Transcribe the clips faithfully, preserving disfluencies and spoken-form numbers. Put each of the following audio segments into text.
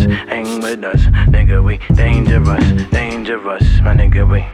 hang with us, nigga, we dangerous, dangerous, my nigga, we.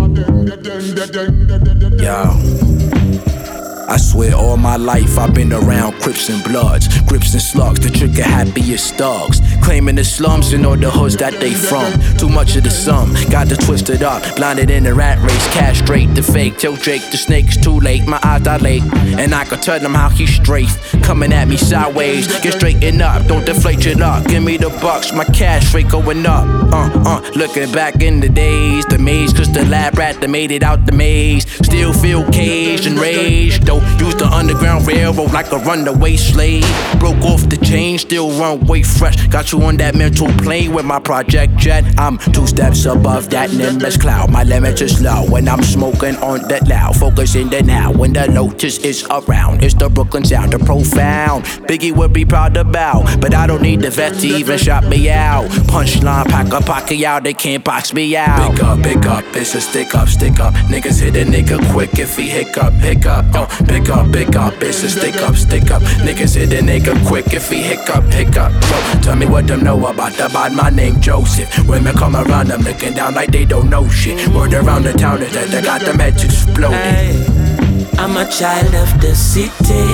Yo, I swear all my life I've been around Crips and Bloods, Crips and Slugs, the trigger happiest thugs, claiming the slums and all the hoods that they from. Too much of the sum, got to twist it up, blinded in the rat race, castrate the fake, tell Drake the snake's too late, my eyes dilate, and I can tell him how he strafe, coming at me sideways, get straightened up, don't deflate your luck, give me the bucks, my cash rate going up, uh, uh, looking back in the days, the maze, cause the lab rat that made it out the maze, still feel caged and raged, though, use the underground railroad like a runaway slave, broke off the chain, still runway fresh, got you on that mental plane with my project jet, I'm two steps above that nimbus cloud, my limit is low when I'm smoking on that loud, focusing the now when the lotus is around, it's the Brooklyn sound, the profound, Biggie would be proud about, but I don't need the vet to even shot me out, punchline, pack up, pocket out, they can't box me out, pick up, pick up, it's a stick up, stick up, niggas hit a nigga quick if he hiccup, hiccup, uh, pick up, pick up, it's a stick up, stick up, niggas hit a nigga quick if he hiccup, hiccup, yo, tell me what them know about the bad, my name Joseph, women come around, I'm looking down like they don't know shit, word around the town is that they got them heads exploding. Hey, I'm a child of the city,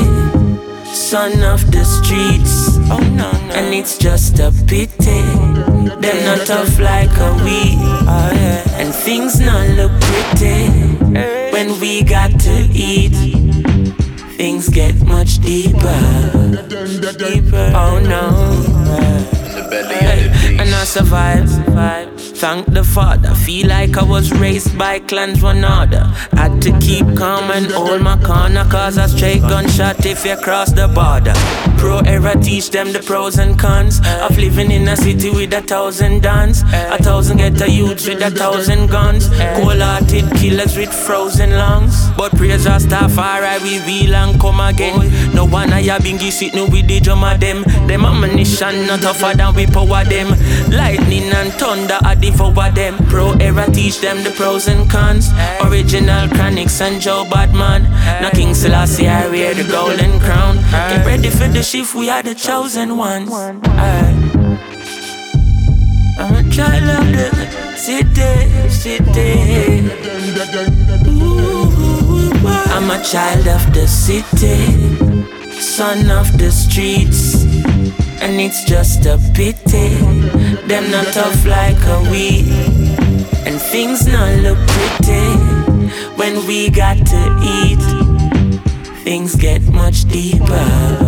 son of the streets, oh no, no. And it's just a pity, them not tough like a we, oh, yeah. And things not look pretty, when we got to eat, things get much deeper, deeper. Oh no, In the belly of the beast. and I survive, survive. Thank the Father, feel like I was raised by clans one order. Had to keep calm and hold my corner, cause a straight gunshot if you cross the border. Pro era teach them the pros and cons of living in a city with a thousand dons, a thousand ghetto youths with a thousand guns, cold-hearted killers with frozen lungs. But praise Rastafari, we will and come again. No one I have been sitting with the drum of them. Them ammunition not tougher than we power them. Lightning and thunder I devour them. Pro era teach them the pros and cons. Original Chronics and Joe Badman. Now King Selassie I wear the golden crown. Get ready for the shift, we are the chosen ones. Aye. I'm a child of the city, city. Ooh, I'm a child of the city, son of the streets. And it's just a pity, them not tough like a we, and things not look pretty, when we got to eat, things get much deeper.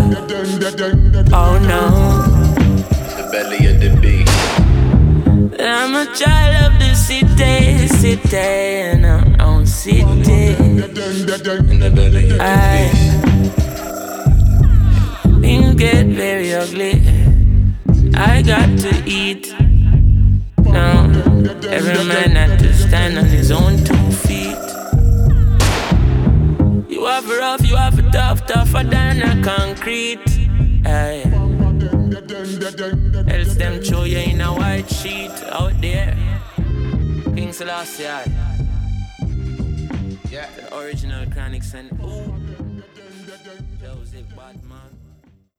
Oh no, The belly of the beast. I'm a child of the city, city, and I'm on city. In the belly of the Aye. beast. Things get very ugly, I got to eat. Now, every man had to stand on his own two feet. You have a rough, you have a tough, tougher than a concrete. Aye. Else them throw you in a white sheet out there. King Selassie, aye. Yeah. The original Chronics and ooh, Joseph Batman.